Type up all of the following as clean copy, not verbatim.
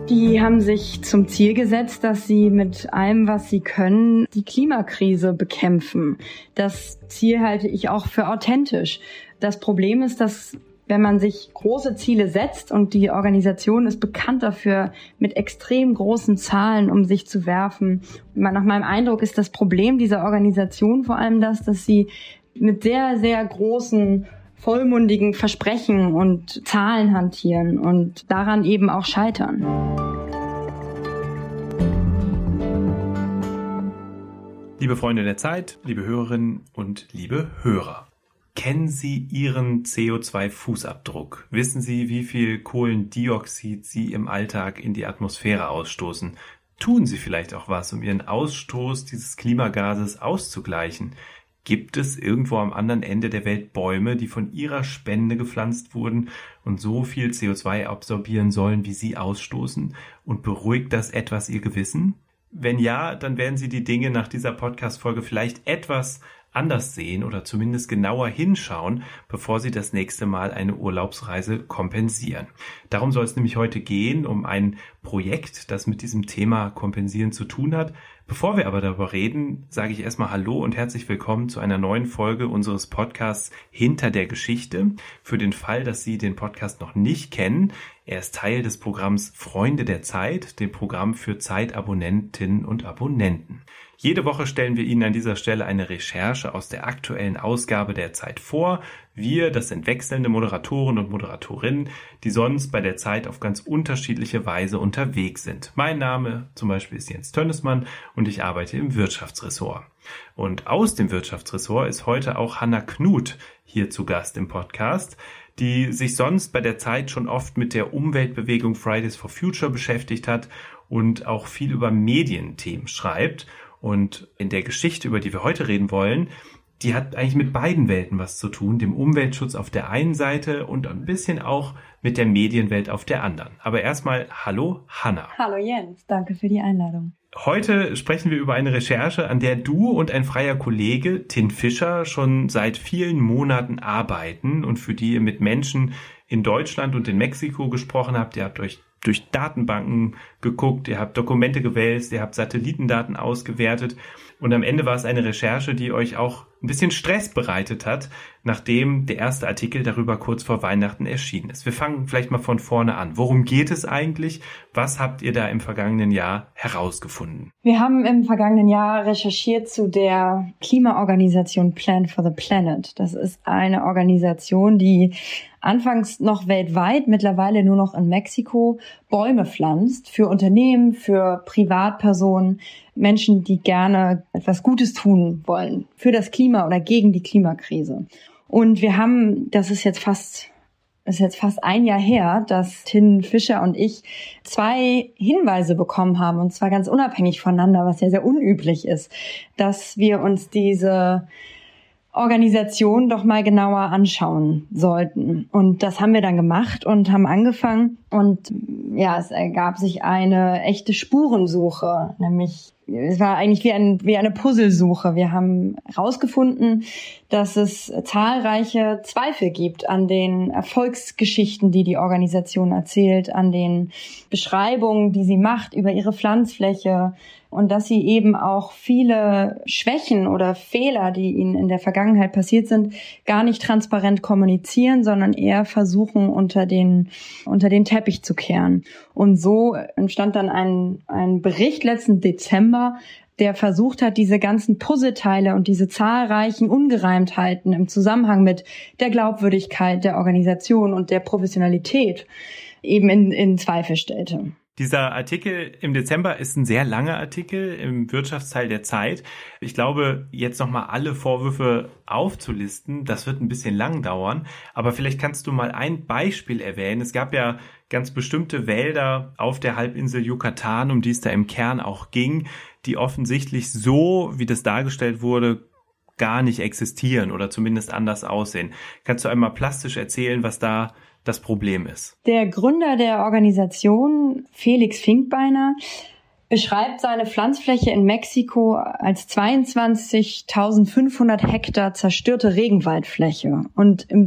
Die haben sich zum Ziel gesetzt, dass sie mit allem, was sie können, die Klimakrise bekämpfen. Das Ziel halte ich auch für authentisch. Das Problem ist, dass wenn man sich große Ziele setzt, und die Organisation ist bekannt dafür, mit extrem großen Zahlen um sich zu werfen. Nach meinem Eindruck ist das Problem dieser Organisation vor allem das, dass sie mit sehr, sehr großen vollmundigen Versprechen und Zahlen hantieren und daran eben auch scheitern. Liebe Freunde der Zeit, liebe Hörerinnen und liebe Hörer. Kennen Sie Ihren CO2-Fußabdruck? Wissen Sie, wie viel Kohlendioxid Sie im Alltag in die Atmosphäre ausstoßen? Tun Sie vielleicht auch was, um Ihren Ausstoß dieses Klimagases auszugleichen? Gibt es irgendwo am anderen Ende der Welt Bäume, die von Ihrer Spende gepflanzt wurden und so viel CO2 absorbieren sollen, wie Sie ausstoßen? Und beruhigt das etwas Ihr Gewissen? Wenn ja, dann werden Sie die Dinge nach dieser Podcast-Folge vielleicht etwas anders sehen oder zumindest genauer hinschauen, bevor Sie das nächste Mal eine Urlaubsreise kompensieren. Darum soll es nämlich heute gehen, um ein Projekt, das mit diesem Thema Kompensieren zu tun hat. Bevor wir aber darüber reden, sage ich erstmal Hallo und herzlich willkommen zu einer neuen Folge unseres Podcasts Hinter der Geschichte. Für den Fall, dass Sie den Podcast noch nicht kennen, er ist Teil des Programms Freunde der Zeit, dem Programm für Zeitabonnentinnen und Abonnenten. Jede Woche stellen wir Ihnen an dieser Stelle eine Recherche aus der aktuellen Ausgabe der Zeit vor. Wir, das sind wechselnde Moderatoren und Moderatorinnen, die sonst bei der Zeit auf ganz unterschiedliche Weise unterwegs sind. Mein Name zum Beispiel ist Jens Tönnesmann und ich arbeite im Wirtschaftsressort. Und aus dem Wirtschaftsressort ist heute auch Hanna Knut hier zu Gast im Podcast, die sich sonst bei der Zeit schon oft mit der Umweltbewegung Fridays for Future beschäftigt hat und auch viel über Medienthemen schreibt. Und in der Geschichte, über die wir heute reden wollen, die hat eigentlich mit beiden Welten was zu tun, dem Umweltschutz auf der einen Seite und ein bisschen auch mit der Medienwelt auf der anderen. Aber erstmal, hallo Hanna. Hallo Jens, danke für die Einladung. Heute sprechen wir über eine Recherche, an der du und ein freier Kollege, Tin Fischer, schon seit vielen Monaten arbeiten und für die ihr mit Menschen in Deutschland und in Mexiko gesprochen habt. Ihr habt euch durch Datenbanken geguckt, ihr habt Dokumente gewälzt, ihr habt Satellitendaten ausgewertet und am Ende war es eine Recherche, die euch auch ein bisschen Stress bereitet hat, nachdem der erste Artikel darüber kurz vor Weihnachten erschienen ist. Wir fangen vielleicht mal von vorne an. Worum geht es eigentlich? Was habt ihr da im vergangenen Jahr herausgefunden? Wir haben im vergangenen Jahr recherchiert zu der Klimaorganisation Plan for the Planet. Das ist eine Organisation, die anfangs noch weltweit, mittlerweile nur noch in Mexiko, Bäume pflanzt für Unternehmen, für Privatpersonen, Menschen, die gerne etwas Gutes tun wollen für das Klima oder gegen die Klimakrise. Und wir haben, das ist jetzt fast ein Jahr her, dass Tin Fischer und ich 2 Hinweise bekommen haben, und zwar ganz unabhängig voneinander, was ja sehr unüblich ist, dass wir uns diese Organisation doch mal genauer anschauen sollten. Und das haben wir dann gemacht und haben angefangen. Und ja, es ergab sich eine echte Spurensuche, nämlich es war eigentlich wie eine Puzzlesuche. Wir haben herausgefunden, dass es zahlreiche Zweifel gibt an den Erfolgsgeschichten, die die Organisation erzählt, an den Beschreibungen, die sie macht über ihre Pflanzfläche, und dass sie eben auch viele Schwächen oder Fehler, die ihnen in der Vergangenheit passiert sind, gar nicht transparent kommunizieren, sondern eher versuchen, unter den Teppich zu kehren. Und so entstand dann ein Bericht letzten Dezember, der versucht hat, diese ganzen Puzzleteile und diese zahlreichen Ungereimtheiten im Zusammenhang mit der Glaubwürdigkeit der Organisation und der Professionalität eben in Zweifel stellte. Dieser Artikel im Dezember ist ein sehr langer Artikel im Wirtschaftsteil der Zeit. Ich glaube, jetzt nochmal alle Vorwürfe aufzulisten, das wird ein bisschen lang dauern. Aber vielleicht kannst du mal ein Beispiel erwähnen. Es gab ja ganz bestimmte Wälder auf der Halbinsel Yucatan, um die es da im Kern auch ging, die offensichtlich so, wie das dargestellt wurde, gar nicht existieren oder zumindest anders aussehen. Kannst du einmal plastisch erzählen, was da das Problem ist? Der Gründer der Organisation, Felix Finkbeiner, beschreibt seine Pflanzfläche in Mexiko als 22.500 Hektar zerstörte Regenwaldfläche. Und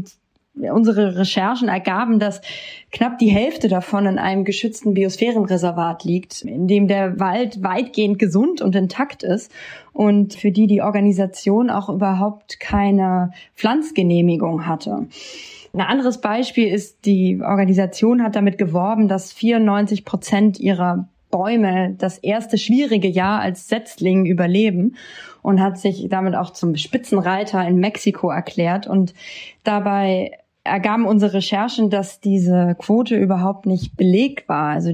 Unsere Recherchen ergaben, dass knapp die Hälfte davon in einem geschützten Biosphärenreservat liegt, in dem der Wald weitgehend gesund und intakt ist und für die Organisation auch überhaupt keine Pflanzgenehmigung hatte. Ein anderes Beispiel ist, die Organisation hat damit geworben, dass 94% ihrer Bäume das erste schwierige Jahr als Setzling überleben und hat sich damit auch zum Spitzenreiter in Mexiko erklärt. Und dabei ergaben unsere Recherchen, dass diese Quote überhaupt nicht belegt war. Also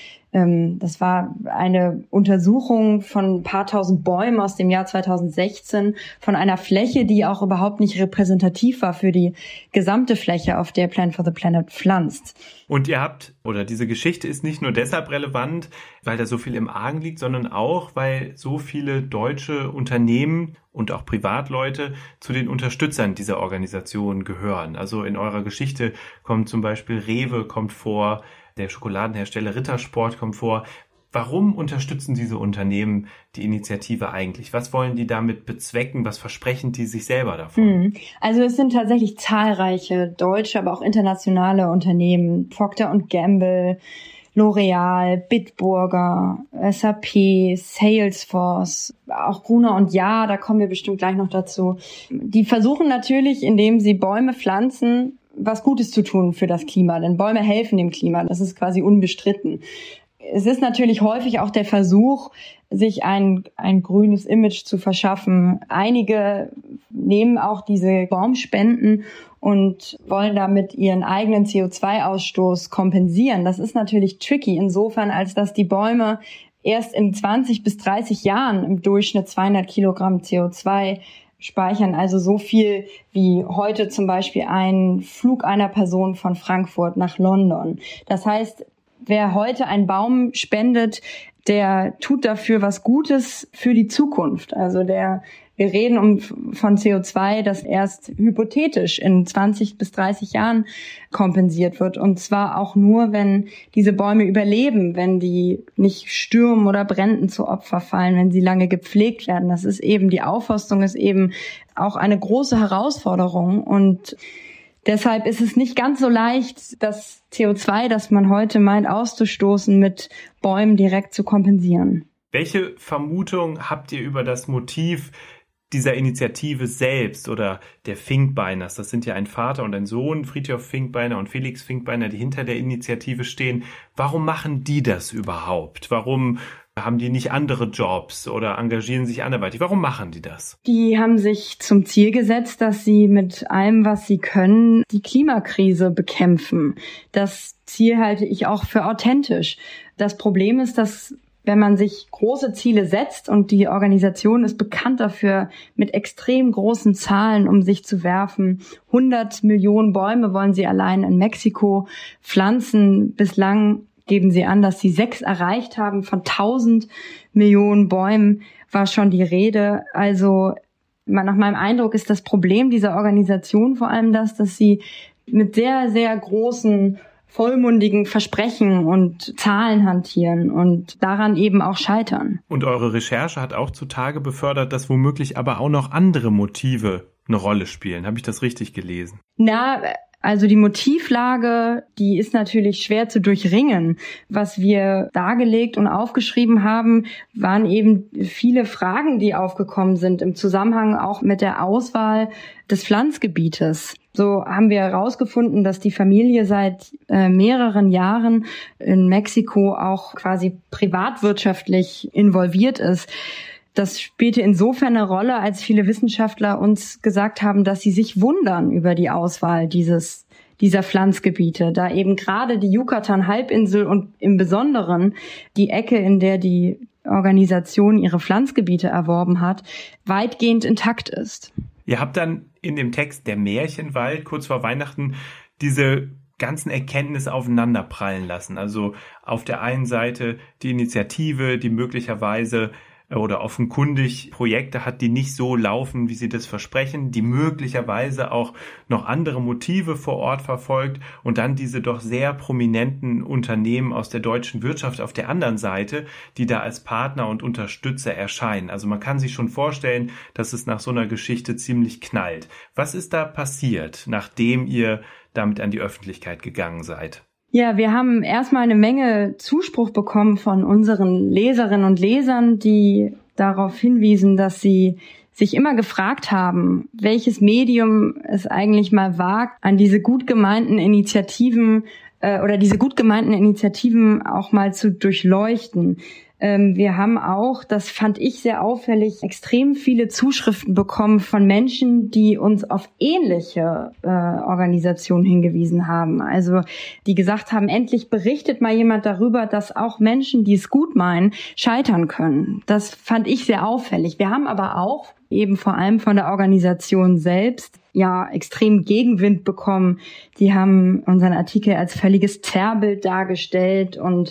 das war eine Untersuchung von ein paar tausend Bäumen aus dem Jahr 2016 von einer Fläche, die auch überhaupt nicht repräsentativ war für die gesamte Fläche, auf der Plan for the Planet pflanzt. Und diese Geschichte ist nicht nur deshalb relevant, weil da so viel im Argen liegt, sondern auch, weil so viele deutsche Unternehmen und auch Privatleute zu den Unterstützern dieser Organisation gehören. Also in eurer Geschichte kommt zum Beispiel Rewe kommt vor, der Schokoladenhersteller Rittersport kommt vor. Warum unterstützen diese Unternehmen die Initiative eigentlich? Was wollen die damit bezwecken? Was versprechen die sich selber davon? Also es sind tatsächlich zahlreiche deutsche, aber auch internationale Unternehmen. Procter & Gamble, L'Oreal, Bitburger, SAP, Salesforce, auch Gruner + Jahr, da kommen wir bestimmt gleich noch dazu. Die versuchen natürlich, indem sie Bäume pflanzen, was Gutes zu tun für das Klima, denn Bäume helfen dem Klima, das ist quasi unbestritten. Es ist natürlich häufig auch der Versuch, sich ein grünes Image zu verschaffen. Einige nehmen auch diese Baumspenden und wollen damit ihren eigenen CO2-Ausstoß kompensieren. Das ist natürlich tricky insofern, als dass die Bäume erst in 20 bis 30 Jahren im Durchschnitt 200 Kilogramm CO2 speichern, also so viel wie heute zum Beispiel ein Flug einer Person von Frankfurt nach London. Das heißt, wer heute einen Baum spendet, der tut dafür was Gutes für die Zukunft. Also wir reden von CO2, das erst hypothetisch in 20 bis 30 Jahren kompensiert wird. Und zwar auch nur, wenn diese Bäume überleben, wenn die nicht Stürmen oder Bränden zu Opfer fallen, wenn sie lange gepflegt werden. Die Aufforstung ist eben auch eine große Herausforderung. Und deshalb ist es nicht ganz so leicht, das CO2, das man heute meint auszustoßen, mit Bäumen direkt zu kompensieren. Welche Vermutung habt ihr über das Motiv dieser Initiative selbst oder der Finkbeiners? Das sind ja ein Vater und ein Sohn, Frithjof Finkbeiner und Felix Finkbeiner, die hinter der Initiative stehen. Warum machen die das überhaupt? Warum haben die nicht andere Jobs oder engagieren sich anderweitig? Warum machen die das? Die haben sich zum Ziel gesetzt, dass sie mit allem, was sie können, die Klimakrise bekämpfen. Das Ziel halte ich auch für authentisch. Das Problem ist, dass wenn man sich große Ziele setzt, und die Organisation ist bekannt dafür, mit extrem großen Zahlen um sich zu werfen. 100 Millionen Bäume wollen sie allein in Mexiko pflanzen. Bislang geben sie an, dass sie 6 erreicht haben. Von 1000 Millionen Bäumen war schon die Rede. Also nach meinem Eindruck ist das Problem dieser Organisation vor allem das, dass sie mit sehr, sehr großen vollmundigen Versprechen und Zahlen hantieren und daran eben auch scheitern. Und eure Recherche hat auch zutage befördert, dass womöglich aber auch noch andere Motive eine Rolle spielen. Habe ich das richtig gelesen? Also die Motivlage, die ist natürlich schwer zu durchringen. Was wir dargelegt und aufgeschrieben haben, waren eben viele Fragen, die aufgekommen sind im Zusammenhang auch mit der Auswahl des Pflanzgebietes. So haben wir herausgefunden, dass die Familie seit mehreren Jahren in Mexiko auch quasi privatwirtschaftlich involviert ist. Das spielte insofern eine Rolle, als viele Wissenschaftler uns gesagt haben, dass sie sich wundern über die Auswahl dieser Pflanzgebiete, da eben gerade die Yucatan-Halbinsel und im Besonderen die Ecke, in der die Organisation ihre Pflanzgebiete erworben hat, weitgehend intakt ist. Ihr habt dann in dem Text Der Märchenwald kurz vor Weihnachten diese ganzen Erkenntnisse aufeinanderprallen lassen. Also auf der einen Seite die Initiative, die möglicherweise oder offenkundig Projekte hat, die nicht so laufen, wie sie das versprechen, die möglicherweise auch noch andere Motive vor Ort verfolgt und dann diese doch sehr prominenten Unternehmen aus der deutschen Wirtschaft auf der anderen Seite, die da als Partner und Unterstützer erscheinen. Also man kann sich schon vorstellen, dass es nach so einer Geschichte ziemlich knallt. Was ist da passiert, nachdem ihr damit an die Öffentlichkeit gegangen seid? Ja, wir haben erstmal eine Menge Zuspruch bekommen von unseren Leserinnen und Lesern, die darauf hinwiesen, dass sie sich immer gefragt haben, welches Medium es eigentlich mal wagt, an diese gut gemeinten Initiativen auch mal zu durchleuchten. Wir haben auch, das fand ich sehr auffällig, extrem viele Zuschriften bekommen von Menschen, die uns auf ähnliche Organisationen hingewiesen haben. Also die gesagt haben, endlich berichtet mal jemand darüber, dass auch Menschen, die es gut meinen, scheitern können. Das fand ich sehr auffällig. Wir haben aber auch eben vor allem von der Organisation selbst extrem Gegenwind bekommen. Die haben unseren Artikel als völliges Zerrbild dargestellt und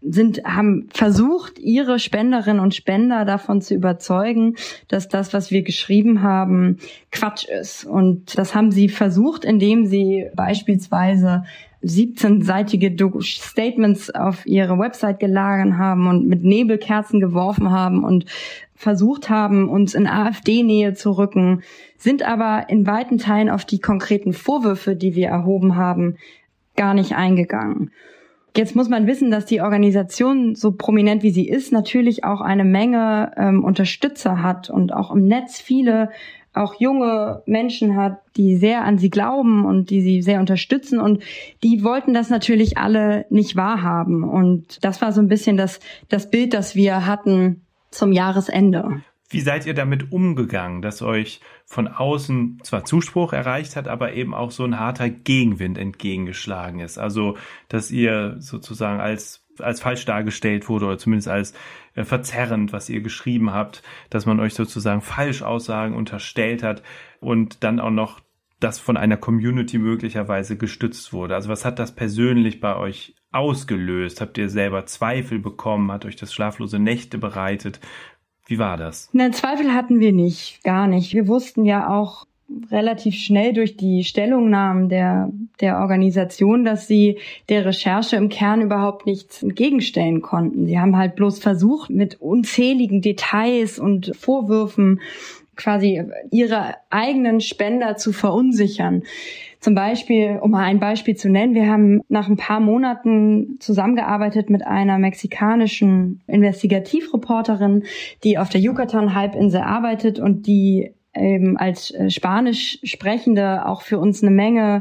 haben versucht, ihre Spenderinnen und Spender davon zu überzeugen, dass das, was wir geschrieben haben, Quatsch ist. Und das haben sie versucht, indem sie beispielsweise 17-seitige Statements auf ihre Website geladen haben und mit Nebelkerzen geworfen haben und versucht haben, uns in AfD-Nähe zu rücken, sind aber in weiten Teilen auf die konkreten Vorwürfe, die wir erhoben haben, gar nicht eingegangen. Jetzt muss man wissen, dass die Organisation, so prominent wie sie ist, natürlich auch eine Menge Unterstützer hat und auch im Netz viele auch junge Menschen hat, die sehr an sie glauben und die sie sehr unterstützen, und die wollten das natürlich alle nicht wahrhaben. Und das war so ein bisschen das Bild, das wir hatten zum Jahresende. Wie seid ihr damit umgegangen, dass euch von außen zwar Zuspruch erreicht hat, aber eben auch so ein harter Gegenwind entgegengeschlagen ist? Also, dass ihr sozusagen als falsch dargestellt wurde oder zumindest als verzerrend, was ihr geschrieben habt, dass man euch sozusagen Falschaussagen unterstellt hat und dann auch noch das von einer Community möglicherweise gestützt wurde. Also was hat das persönlich bei euch ausgelöst? Habt ihr selber Zweifel bekommen? Hat euch das schlaflose Nächte bereitet? Wie war das? Nein, Zweifel hatten wir nicht, gar nicht. Wir wussten ja auch relativ schnell durch die Stellungnahmen der Organisation, dass sie der Recherche im Kern überhaupt nichts entgegenstellen konnten. Sie haben halt bloß versucht, mit unzähligen Details und Vorwürfen quasi ihre eigenen Spender zu verunsichern. Zum Beispiel, um mal ein Beispiel zu nennen, wir haben nach ein paar Monaten zusammengearbeitet mit einer mexikanischen Investigativreporterin, die auf der Yucatan-Halbinsel arbeitet und die eben als Spanisch Sprechende auch für uns eine Menge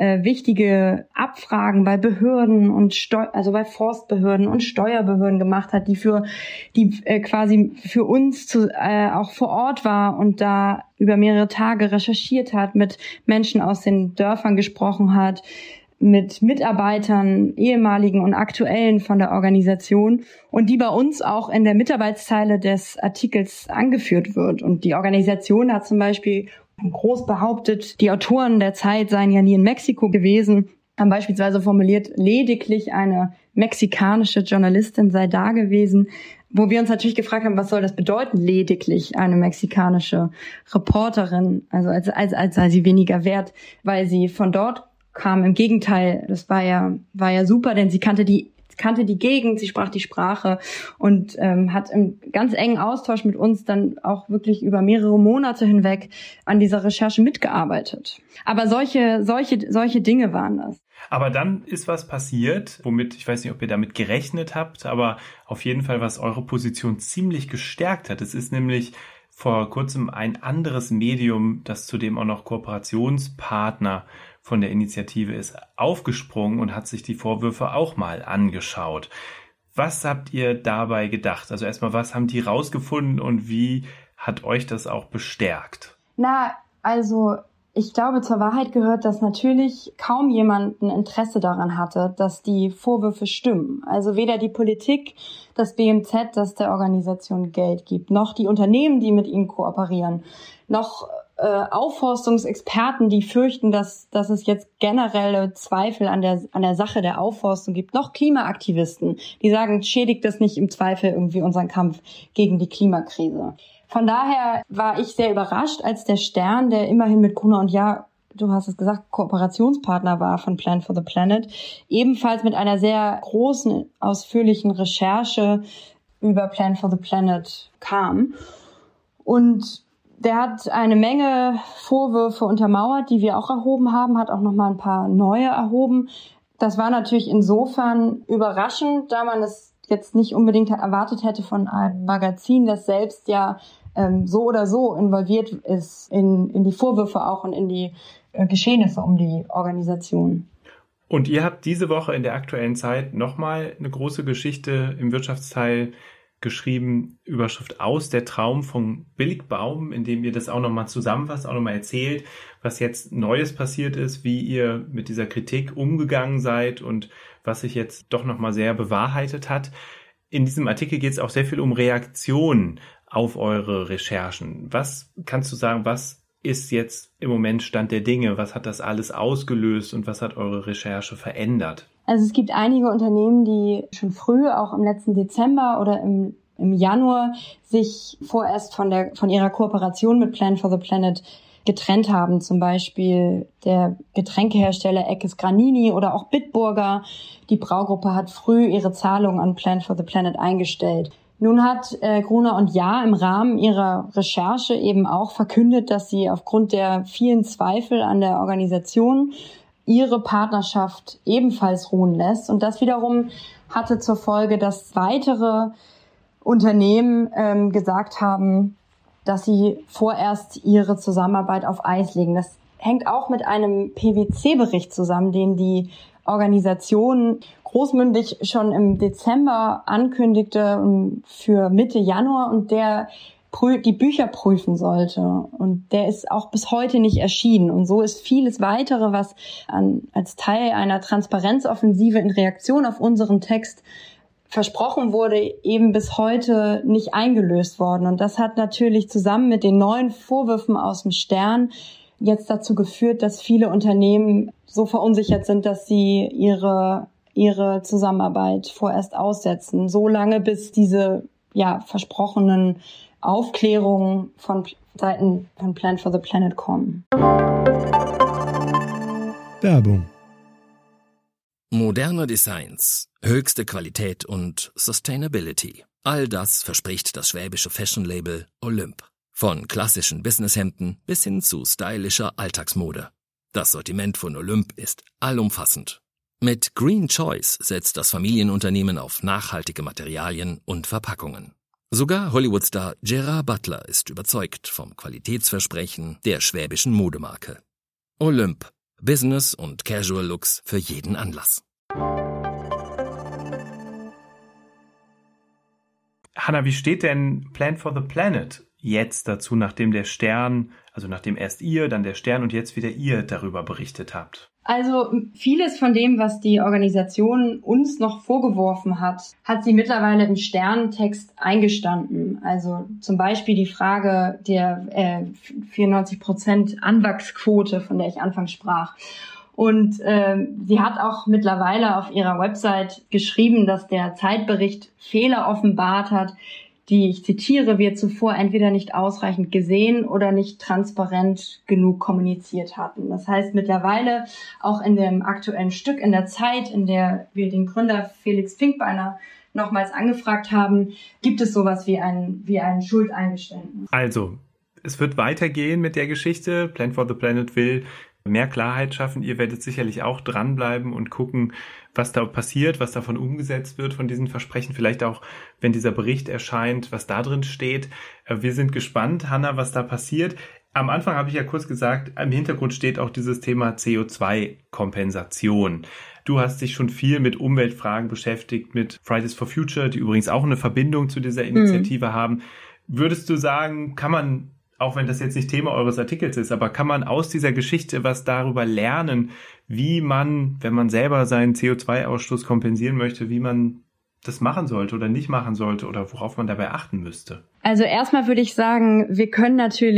wichtige Abfragen bei Behörden und also bei Forstbehörden und Steuerbehörden gemacht hat, die quasi für uns auch vor Ort war und da über mehrere Tage recherchiert hat, mit Menschen aus den Dörfern gesprochen hat, mit Mitarbeitern, ehemaligen und aktuellen von der Organisation, und die bei uns auch in der Mitarbeitszeile des Artikels angeführt wird. Und die Organisation hat zum Beispiel groß behauptet, die Autoren der Zeit seien ja nie in Mexiko gewesen, haben beispielsweise formuliert, lediglich eine mexikanische Journalistin sei da gewesen, wo wir uns natürlich gefragt haben, was soll das bedeuten, lediglich eine mexikanische Reporterin, also als sei sie weniger wert, weil sie von dort kam. Im Gegenteil, das war ja super, denn sie kannte die Gegend, sie sprach die Sprache und hat im ganz engen Austausch mit uns dann auch wirklich über mehrere Monate hinweg an dieser Recherche mitgearbeitet. Aber solche Dinge waren das. Aber dann ist was passiert, womit, ich weiß nicht, ob ihr damit gerechnet habt, aber auf jeden Fall, was eure Position ziemlich gestärkt hat. Es ist nämlich vor kurzem ein anderes Medium, das zudem auch noch Kooperationspartner von der Initiative ist, aufgesprungen und hat sich die Vorwürfe auch mal angeschaut. Was habt ihr dabei gedacht? Also erstmal, was haben die rausgefunden und wie hat euch das auch bestärkt? Also ich glaube, zur Wahrheit gehört, dass natürlich kaum jemand ein Interesse daran hatte, dass die Vorwürfe stimmen. Also weder die Politik, das BMZ, das der Organisation Geld gibt, noch die Unternehmen, die mit ihnen kooperieren, noch Aufforstungsexperten, die fürchten, dass es jetzt generelle Zweifel an der Sache der Aufforstung gibt, noch Klimaaktivisten, die sagen, schädigt das nicht im Zweifel irgendwie unseren Kampf gegen die Klimakrise. Von daher war ich sehr überrascht, als der Stern, der immerhin mit Gruner und Jahr, du hast es gesagt, Kooperationspartner war von Plan for the Planet, ebenfalls mit einer sehr großen, ausführlichen Recherche über Plan for the Planet kam. Und der hat eine Menge Vorwürfe untermauert, die wir auch erhoben haben, hat auch noch mal ein paar neue erhoben. Das war natürlich insofern überraschend, da man es jetzt nicht unbedingt erwartet hätte von einem Magazin, das selbst ja so oder so involviert ist in die Vorwürfe auch und in die Geschehnisse um die Organisation. Und ihr habt diese Woche in der Aktuellen Zeit nochmal eine große Geschichte im Wirtschaftsteil geschrieben, Überschrift Aus der Traum von Billigbaum, in dem ihr das auch nochmal zusammenfasst, auch nochmal erzählt, was jetzt Neues passiert ist, wie ihr mit dieser Kritik umgegangen seid und was sich jetzt doch nochmal sehr bewahrheitet hat. In diesem Artikel geht es auch sehr viel um Reaktionen auf eure Recherchen. Was kannst du sagen, was ist jetzt im Moment Stand der Dinge? Was hat das alles ausgelöst und was hat eure Recherche verändert? Also es gibt einige Unternehmen, die schon früh, auch im letzten Dezember oder im Januar, sich vorerst von ihrer Kooperation mit Plan for the Planet getrennt haben. Zum Beispiel der Getränkehersteller Eckes Granini oder auch Bitburger. Die Braugruppe hat früh ihre Zahlungen an Plan for the Planet eingestellt. Nun hat Gruner und Jahr im Rahmen ihrer Recherche eben auch verkündet, dass sie aufgrund der vielen Zweifel an der Organisation ihre Partnerschaft ebenfalls ruhen lässt. Und das wiederum hatte zur Folge, dass weitere Unternehmen gesagt haben, dass sie vorerst ihre Zusammenarbeit auf Eis legen. Das hängt auch mit einem PwC-Bericht zusammen, den die Organisation großmündig schon im Dezember ankündigte für Mitte Januar und der die Bücher prüfen sollte. Und der ist auch bis heute nicht erschienen. Und so ist vieles weitere, was als Teil einer Transparenzoffensive in Reaktion auf unseren Text versprochen wurde, eben bis heute nicht eingelöst worden. Und das hat natürlich zusammen mit den neuen Vorwürfen aus dem Stern jetzt dazu geführt, dass viele Unternehmen so verunsichert sind, dass sie ihre Zusammenarbeit vorerst aussetzen. So lange, bis diese versprochenen Aufklärungen von Seiten von Plan for the Planet kommen. Werbung. Moderne Designs, höchste Qualität und Sustainability. All das verspricht das schwäbische Fashion-Label Olymp. Von klassischen Businesshemden bis hin zu stylischer Alltagsmode. Das Sortiment von Olymp ist allumfassend. Mit Green Choice setzt das Familienunternehmen auf nachhaltige Materialien und Verpackungen. Sogar Hollywood-Star Gerard Butler ist überzeugt vom Qualitätsversprechen der schwäbischen Modemarke. Olymp. Business- und Casual-Looks für jeden Anlass. Hanna, wie steht denn Plan for the Planet jetzt dazu, nachdem der Stern, also nachdem erst ihr, dann der Stern und jetzt wieder ihr darüber berichtet habt? Also vieles von dem, was die Organisation uns noch vorgeworfen hat, hat sie mittlerweile im Sterntext eingestanden. Also zum Beispiel die Frage der 94% Anwachsquote, von der ich anfangs sprach. Und sie hat auch mittlerweile auf ihrer Website geschrieben, dass der Zeitbericht Fehler offenbart hat, die, ich zitiere, wir zuvor entweder nicht ausreichend gesehen oder nicht transparent genug kommuniziert hatten. Das heißt, mittlerweile auch in dem aktuellen Stück in der Zeit, in der wir den Gründer Felix Finkbeiner nochmals angefragt haben, gibt es sowas wie ein Schuldeingeständnis. Also, es wird weitergehen mit der Geschichte. Plan for the Planet will mehr Klarheit schaffen. Ihr werdet sicherlich auch dranbleiben und gucken, was da passiert, was davon umgesetzt wird, von diesen Versprechen. Vielleicht auch, wenn dieser Bericht erscheint, was da drin steht. Wir sind gespannt, Hanna, was da passiert. Am Anfang habe ich ja kurz gesagt, im Hintergrund steht auch dieses Thema CO2-Kompensation. Du hast dich schon viel mit Umweltfragen beschäftigt, mit Fridays for Future, die übrigens auch eine Verbindung zu dieser Initiative haben. Würdest du sagen, kann man, auch wenn das jetzt nicht Thema eures Artikels ist, aber kann man aus dieser Geschichte was darüber lernen, wie man, wenn man selber seinen CO2-Ausstoß kompensieren möchte, wie man das machen sollte oder nicht machen sollte oder worauf man dabei achten müsste? Also erstmal würde ich sagen, wir können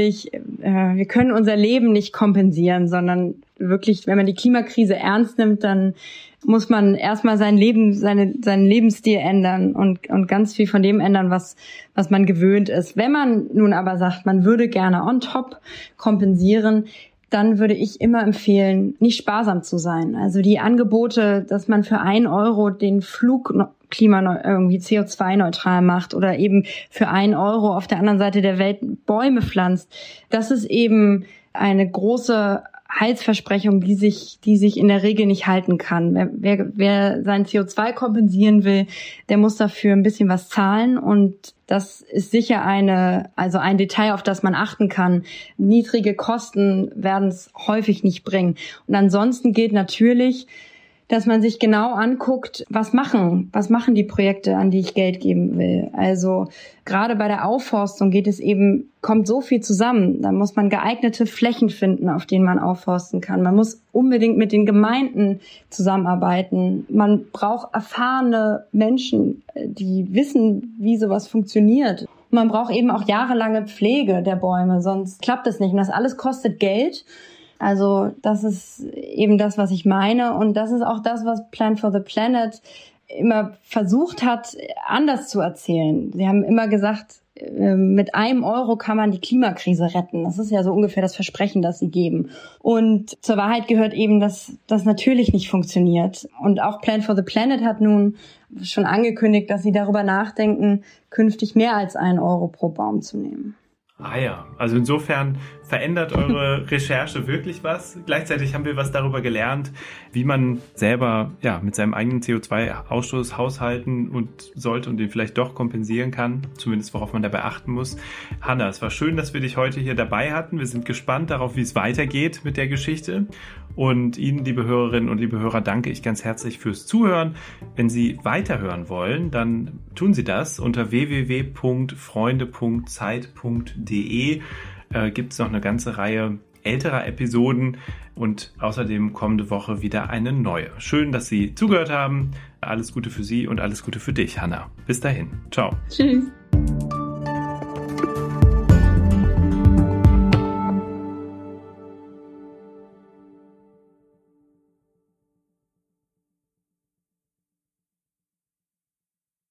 unser Leben nicht kompensieren, sondern wirklich, wenn man die Klimakrise ernst nimmt, dann muss man erstmal seinen Lebensstil ändern und ganz viel von dem ändern, was man gewöhnt ist. Wenn man nun aber sagt, man würde gerne on top kompensieren, dann würde ich immer empfehlen, nicht sparsam zu sein. Also die Angebote, dass man für 1 Euro den Flug irgendwie CO2-neutral macht oder eben für 1 Euro auf der anderen Seite der Welt Bäume pflanzt, das ist eben eine große Heilsversprechung, die sich in der Regel nicht halten kann. Wer sein CO2 kompensieren will, der muss dafür ein bisschen was zahlen und das ist sicher ein Detail, auf das man achten kann. Niedrige Kosten werden es häufig nicht bringen. Und ansonsten gilt natürlich, dass man sich genau anguckt, was machen die Projekte, an die ich Geld geben will. Also gerade bei der Aufforstung kommt so viel zusammen. Da muss man geeignete Flächen finden, auf denen man aufforsten kann. Man muss unbedingt mit den Gemeinden zusammenarbeiten. Man braucht erfahrene Menschen, die wissen, wie sowas funktioniert. Man braucht eben auch jahrelange Pflege der Bäume, sonst klappt es nicht. Und das alles kostet Geld. Also das ist eben das, was ich meine. Und das ist auch das, was Plan for the Planet immer versucht hat, anders zu erzählen. Sie haben immer gesagt, mit 1 Euro kann man die Klimakrise retten. Das ist ja so ungefähr das Versprechen, das sie geben. Und zur Wahrheit gehört eben, dass das natürlich nicht funktioniert. Und auch Plan for the Planet hat nun schon angekündigt, dass sie darüber nachdenken, künftig mehr als 1 Euro pro Baum zu nehmen. Ah ja, also insofern verändert eure Recherche wirklich was. Gleichzeitig haben wir was darüber gelernt, wie man selber mit seinem eigenen CO2-Ausstoß haushalten und sollte und den vielleicht doch kompensieren kann, zumindest worauf man dabei achten muss. Hanna, es war schön, dass wir dich heute hier dabei hatten. Wir sind gespannt darauf, wie es weitergeht mit der Geschichte. Und Ihnen, liebe Hörerinnen und liebe Hörer, danke ich ganz herzlich fürs Zuhören. Wenn Sie weiterhören wollen, dann tun Sie das unter www.freunde.zeit.de. Gibt es noch eine ganze Reihe älterer Episoden und außerdem kommende Woche wieder eine neue. Schön, dass Sie zugehört haben. Alles Gute für Sie und alles Gute für dich, Hanna. Bis dahin. Ciao. Tschüss.